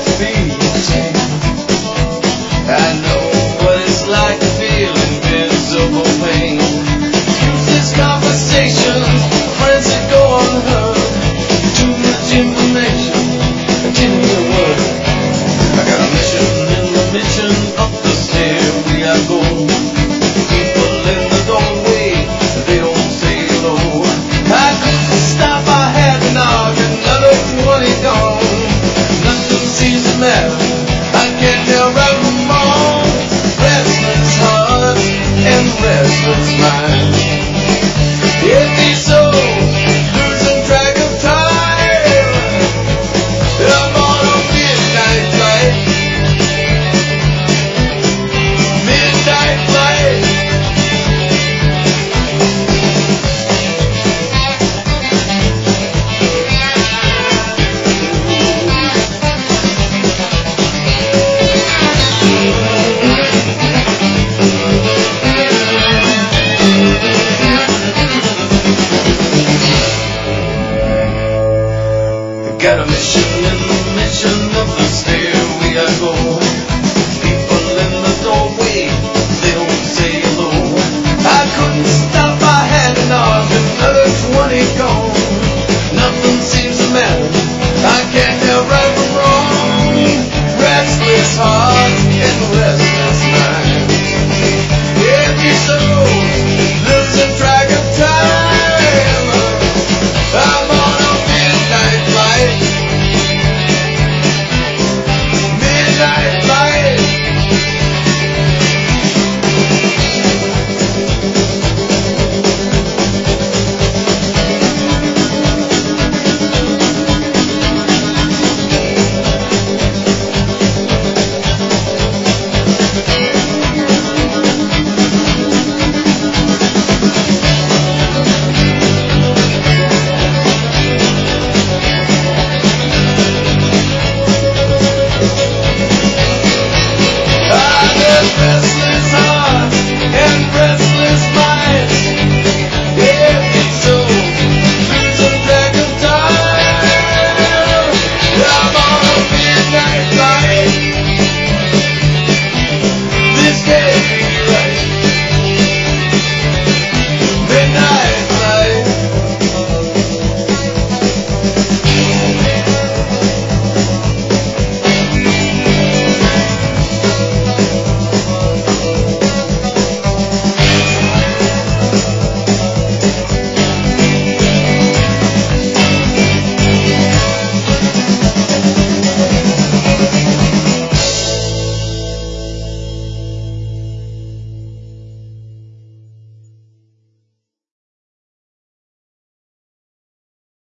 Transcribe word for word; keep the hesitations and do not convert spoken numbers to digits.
to be the same. I know what it's like to feel invisible pain. Useless conversations, friends that go unheard. Too much information, give me a word. I got a mission in the mission up the stair we I go. People in the doorway, they don't say hello. I couldn't stop, I had an argument, another twenty gone. Nothing seems to matter, I can't tell right from wrong. Restless hearts and restless minds. It be so, losing track of time. I'm on a midnight flight. Midnight flight. Got a mission in the mission of the stair we I go.